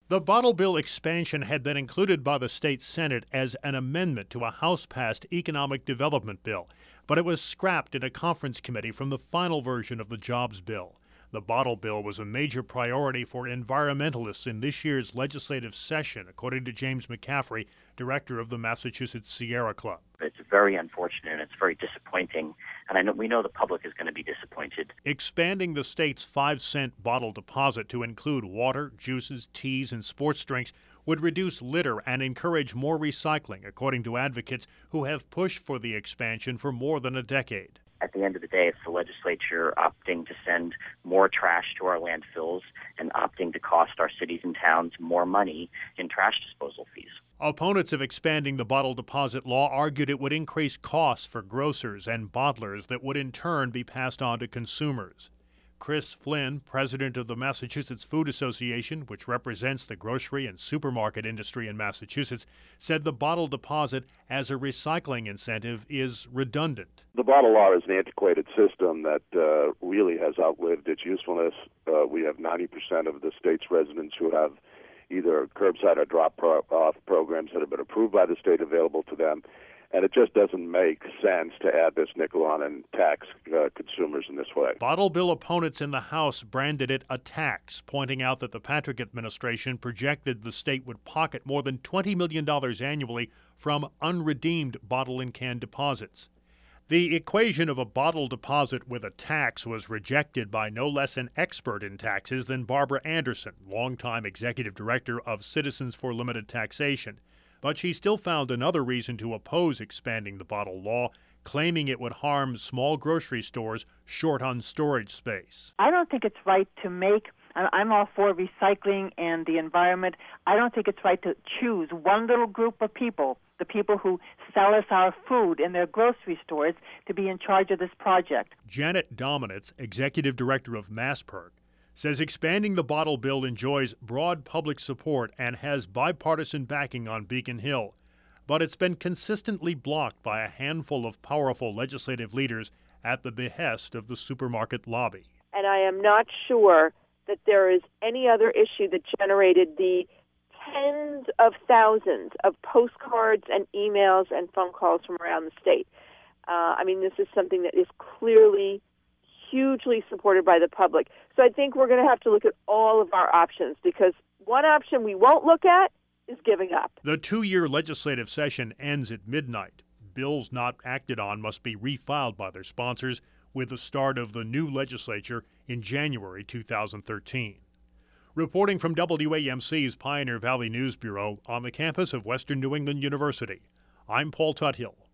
The bottle bill expansion had been included by the state Senate as an amendment to a House-passed economic development bill, but it was scrapped in a conference committee from the final version of the jobs bill. The bottle bill was a major priority for environmentalists in this year's legislative session, according to James McCaffrey, director of the Massachusetts Sierra Club. It's very unfortunate and it's very disappointing, and we know the public is going to be disappointed. Expanding the state's 5-cent bottle deposit to include water, juices, teas, and sports drinks would reduce litter and encourage more recycling, according to advocates who have pushed for the expansion for more than a decade. At the end of the day, it's the legislature opting to send more trash to our landfills and opting to cost our cities and towns more money in trash disposal fees. Opponents of expanding the bottle deposit law argued it would increase costs for grocers and bottlers that would in turn be passed on to consumers. Chris Flynn, president of the Massachusetts Food Association, which represents the grocery and supermarket industry in Massachusetts, said the bottle deposit as a recycling incentive is redundant. The bottle law is an antiquated system that really has outlived its usefulness. We have 90% of the state's residents who have either curbside or drop-off programs that have been approved by the state available to them. And it just doesn't make sense to add this nickel on and tax consumers in this way. Bottle bill opponents in the House branded it a tax, pointing out that the Patrick administration projected the state would pocket more than $20 million annually from unredeemed bottle and can deposits. The equation of a bottle deposit with a tax was rejected by no less an expert in taxes than Barbara Anderson, longtime executive director of Citizens for Limited Taxation. But she still found another reason to oppose expanding the bottle law, claiming it would harm small grocery stores short on storage space. I don't think it's right to make, I'm all for recycling and the environment. I don't think it's right to choose one little group of people, the people who sell us our food in their grocery stores, to be in charge of this project. Janet Dominitz, executive director of MassPerk, says expanding the bottle bill enjoys broad public support and has bipartisan backing on Beacon Hill. But it's been consistently blocked by a handful of powerful legislative leaders at the behest of the supermarket lobby. And I am not sure that there is any other issue that generated the tens of thousands of postcards and emails and phone calls from around the state. This is something that is clearly hugely supported by the public. So I think we're going to have to look at all of our options, because one option we won't look at is giving up. The 2-year legislative session ends at midnight. Bills not acted on must be refiled by their sponsors with the start of the new legislature in January 2013. Reporting from WAMC's Pioneer Valley News Bureau on the campus of Western New England University, I'm Paul Tuthill.